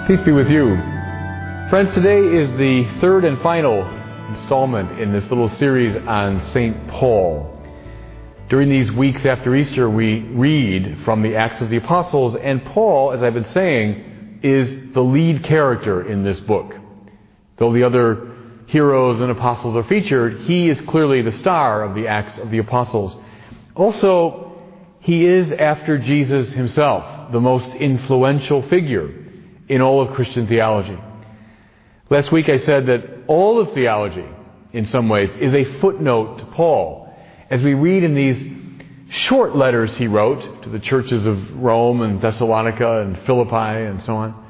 Peace be with you. Friends, today is the third and final installment in this little series on St. Paul. During these weeks after Easter, we read from the Acts of the Apostles, and Paul, as I've been saying, is the lead character in this book. Though the other heroes and apostles are featured, he is clearly the star of the Acts of the Apostles. Also, he is, after Jesus himself, the most influential figure in all of Christian theology. Last week I said that all of theology, in some ways, is a footnote to Paul. As we read in these short letters he wrote to the churches of Rome and Thessalonica and Philippi and so on,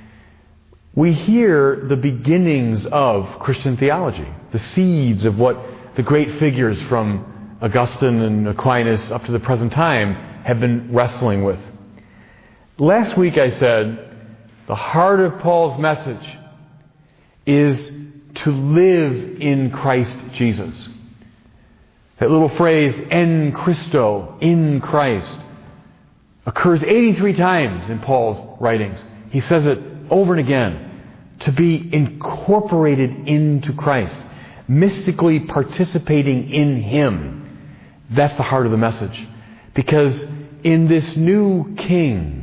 we hear the beginnings of Christian theology, the seeds of what the great figures from Augustine and Aquinas up to the present time have been wrestling with. Last week I said the heart of Paul's message is to live in Christ Jesus. That little phrase, en Christo, in Christ, occurs 83 times in Paul's writings. He says it over and again. To be incorporated into Christ, mystically participating in Him. That's the heart of the message. Because in this new King,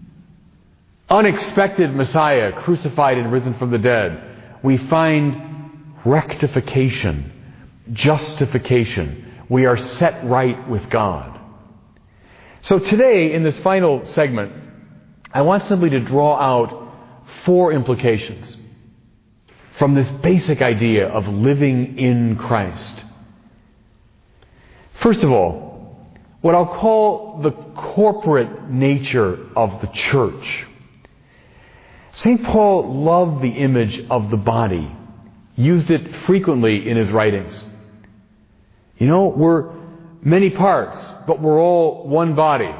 unexpected Messiah, crucified and risen from the dead, we find rectification, justification. We are set right with God. So today, in this final segment, I want simply to draw out 4 implications from this basic idea of living in Christ. First of all, what I'll call the corporate nature of the church. St. Paul loved the image of the body, used it frequently in his writings. You know, we're many parts, but we're all one body.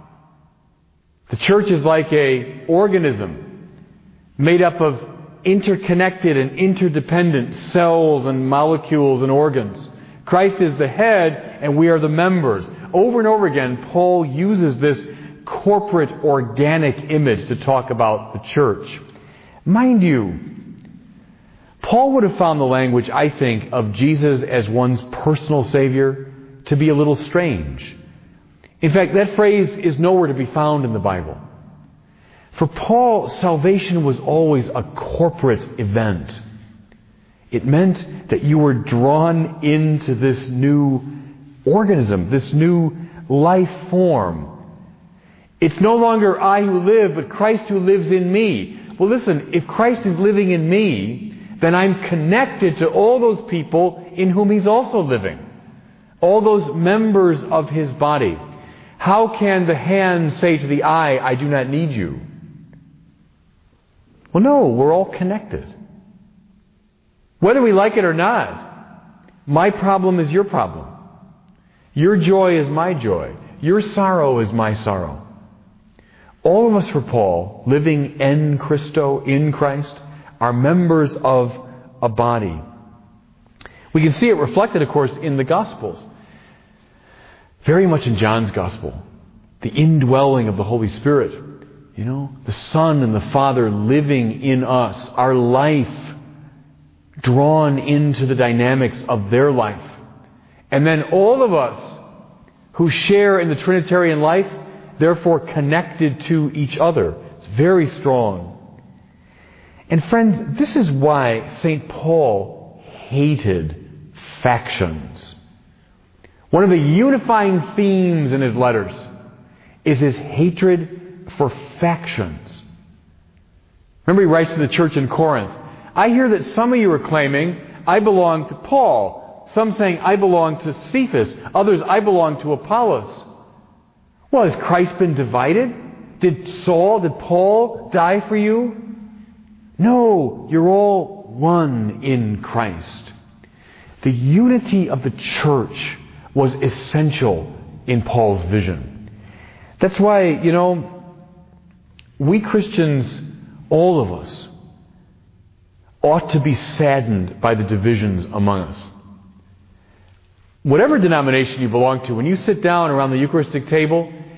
The church is like an organism made up of interconnected and interdependent cells and molecules and organs. Christ is the head and we are the members. Over and over again, Paul uses this corporate, organic image to talk about the church. Mind you, Paul would have found the language, I think, of Jesus as one's personal Savior to be a little strange. In fact, that phrase is nowhere to be found in the Bible. For Paul, salvation was always a corporate event. It meant that you were drawn into this new organism, this new life form. It's no longer I who live, but Christ who lives in me. Well, listen, if Christ is living in me, then I'm connected to all those people in whom He's also living. All those members of His body. How can the hand say to the eye, I do not need you? Well, no, we're all connected. Whether we like it or not, my problem is your problem. Your joy is my joy. Your sorrow is my sorrow. All of us, for Paul, living en Christo, in Christ, are members of a body. We can see it reflected, of course, in the Gospels. Very much in John's Gospel. The indwelling of the Holy Spirit. You know, the Son and the Father living in us. Our life drawn into the dynamics of their life. And then all of us who share in the Trinitarian life, therefore connected to each other. It's very strong. And friends, this is why St. Paul hated factions. One of the unifying themes in his letters is his hatred for factions. Remember, he writes to the church in Corinth, I hear that some of you are claiming, I belong to Paul. Some saying, I belong to Cephas. Others, I belong to Apollos. Well, has Christ been divided? Did Paul die for you? No, you're all one in Christ. The unity of the church was essential in Paul's vision. That's why, you know, we Christians, all of us, ought to be saddened by the divisions among us. Whatever denomination you belong to, when you sit down around the Eucharistic table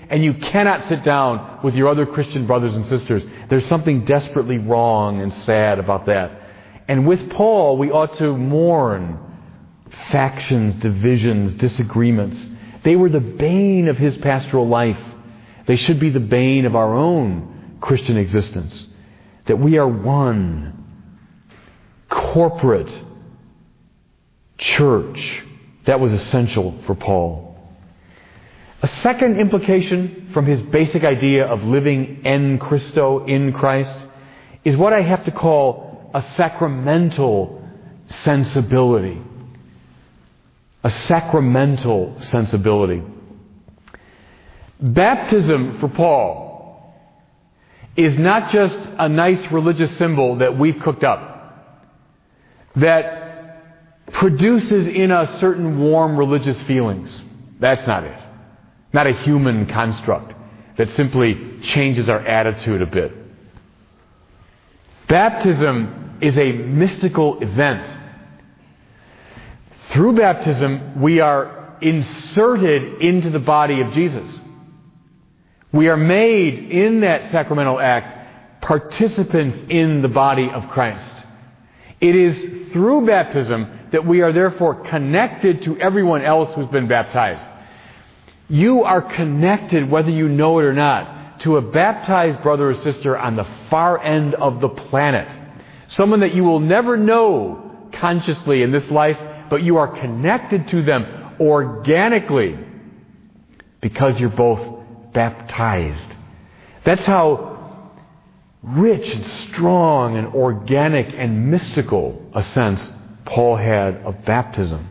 and you cannot sit down with your other Christian brothers and sisters. There's something desperately wrong and sad about that. And with Paul, we ought to mourn factions, divisions, disagreements. They were the bane of his pastoral life. They should be the bane of our own Christian existence. That we are one corporate church. That was essential for Paul. A second implication from his basic idea of living en Christo, in Christ, is what I have to call a sacramental sensibility. A sacramental sensibility. Baptism for Paul is not just a nice religious symbol that we've cooked up, that produces in us certain warm religious feelings. That's not it. Not a human construct that simply changes our attitude a bit. Baptism is a mystical event. Through baptism, we are inserted into the body of Jesus. We are made in that sacramental act participants in the body of Christ. It is through baptism that we are therefore connected to everyone else who's been baptized. You are connected, whether you know it or not, to a baptized brother or sister on the far end of the planet. Someone that you will never know consciously in this life, but you are connected to them organically because you're both baptized. That's how rich and strong and organic and mystical a sense Paul had of baptism.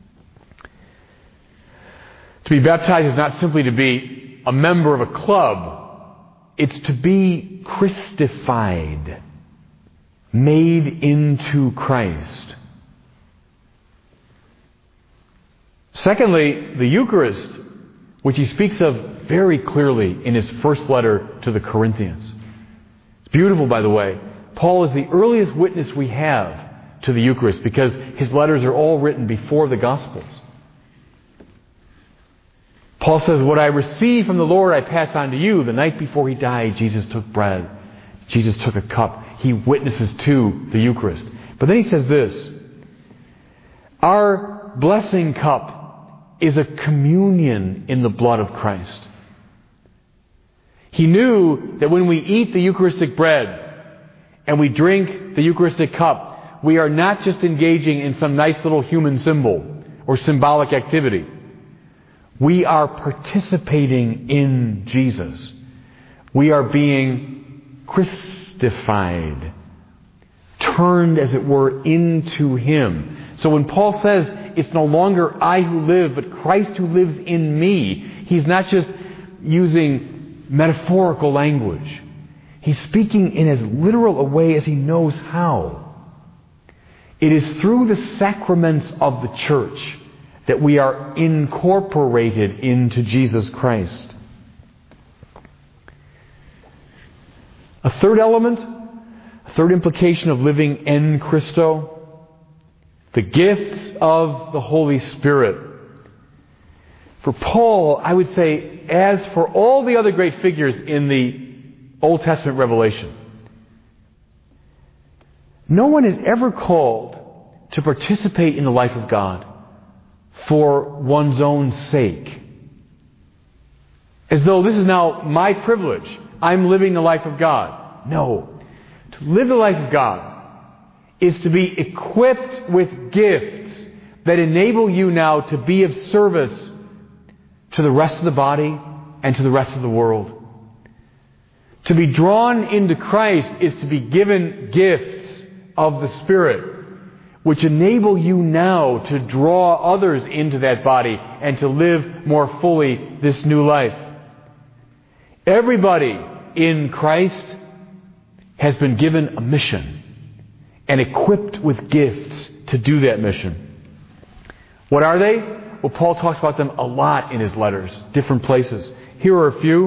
To be baptized is not simply to be a member of a club. It's to be Christified, made into Christ. Secondly, the Eucharist, which he speaks of very clearly in his first letter to the Corinthians. It's beautiful, by the way. Paul is the earliest witness we have to the Eucharist because his letters are all written before the Gospels. Paul says, "What I received from the Lord I pass on to you. The night before he died, Jesus took bread. Jesus took a cup." He witnesses to the Eucharist. But then he says this, "Our blessing cup is a communion in the blood of Christ." He knew that when we eat the Eucharistic bread and we drink the Eucharistic cup, we are not just engaging in some nice little human symbol or symbolic activity. We are participating in Jesus. We are being Christified, turned, as it were, into Him. So when Paul says, "It's no longer I who live, but Christ who lives in me," he's not just using metaphorical language. He's speaking in as literal a way as he knows how. It is through the sacraments of the church that we are incorporated into Jesus Christ. A third element, a third implication of living en Christo, the gifts of the Holy Spirit. For Paul, I would say, as for all the other great figures in the Old Testament revelation, no one is ever called to participate in the life of God for one's own sake. As though this is now my privilege. I'm living the life of God. No. To live the life of God is to be equipped with gifts that enable you now to be of service to the rest of the body and to the rest of the world. To be drawn into Christ is to be given gifts of the Spirit, which enable you now to draw others into that body and to live more fully this new life. Everybody in Christ has been given a mission and equipped with gifts to do that mission. What are they? Well, Paul talks about them a lot in his letters, different places. Here are a few.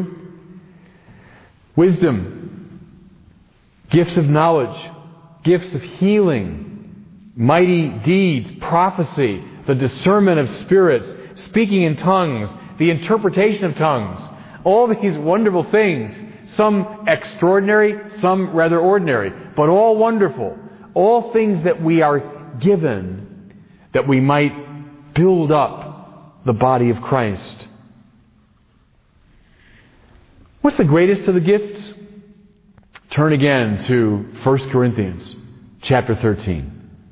Wisdom, gifts of knowledge, gifts of healing, mighty deeds, prophecy, the discernment of spirits, speaking in tongues, the interpretation of tongues, All these wonderful things, some extraordinary, some rather ordinary, but all wonderful. All things that we are given that we might build up the body of Christ. What's the greatest of the gifts? Turn again to 1 Corinthians chapter 13.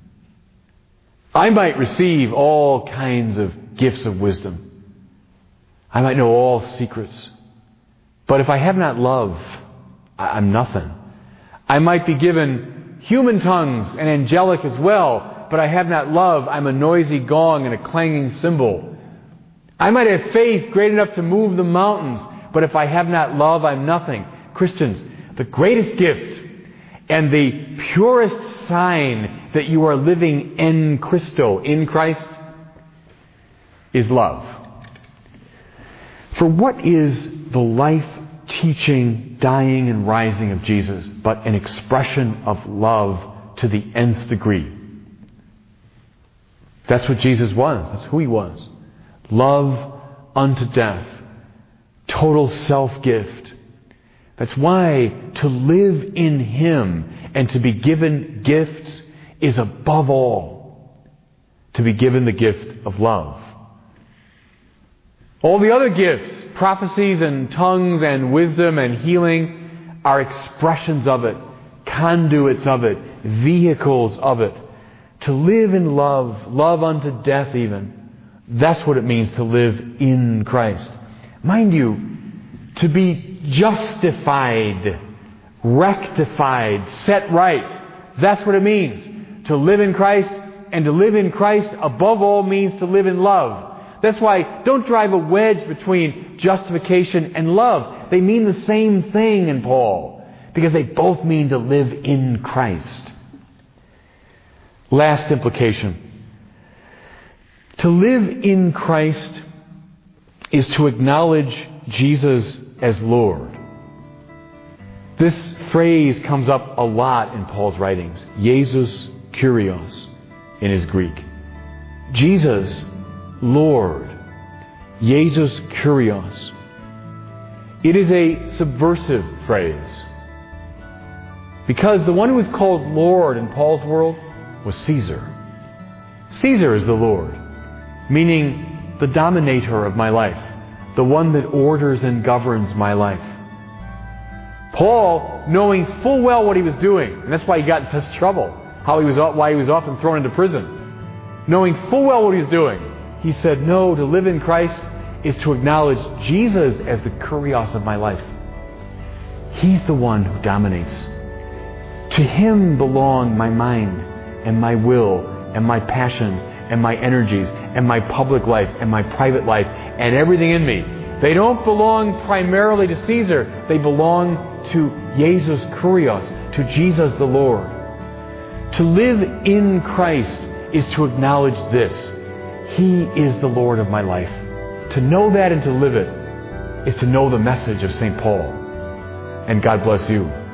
I might receive all kinds of gifts of wisdom. I might know all secrets. But if I have not love, I'm nothing. I might be given human tongues and angelic as well, but I have not love, I'm a noisy gong and a clanging cymbal. I might have faith great enough to move the mountains, but if I have not love, I'm nothing. Christians, the greatest gift and the purest sign that you are living in Christo, in Christ, is love. For what is the life, teaching, dying, and rising of Jesus but an expression of love to the nth degree? That's what Jesus was. That's who He was. Love unto death. Total self-gift. That's why to live in Him and to be given gifts is above all to be given the gift of love. All the other gifts, prophecies and tongues and wisdom and healing, are expressions of it, conduits of it, vehicles of it. To live in love, love unto death even, that's what it means to live in Christ. Mind you, to be justified, rectified, set right, that's what it means. To live in Christ, and to live in Christ above all means to live in love. That's why don't drive a wedge between justification and love. They mean the same thing in Paul, because they both mean to live in Christ. Last implication. To live in Christ is to acknowledge Jesus as Lord. This phrase comes up a lot in Paul's writings. Jesus Kyrios in his Greek. Jesus, Lord. Jesus Kyrios. It is a subversive phrase. Because the one who is called Lord in Paul's world was Caesar. Caesar is the Lord, meaning the dominator of my life, the one that orders and governs my life. Paul, knowing full well what he was doing, and that's why he got in such trouble, why he was often thrown into prison. Knowing full well what he was doing, he said, no, to live in Christ is to acknowledge Jesus as the Kyrios of my life. He's the one who dominates. To Him belong my mind and my will and my passions and my energies and my public life and my private life and everything in me. They don't belong primarily to Caesar. They belong to Jesus Kyrios, to Jesus the Lord. To live in Christ is to acknowledge this. He is the Lord of my life. To know that and to live it is to know the message of St. Paul. And God bless you.